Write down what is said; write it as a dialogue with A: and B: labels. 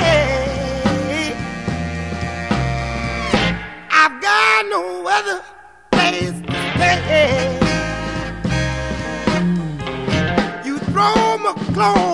A: I've got no other place to stay. You throw my clothes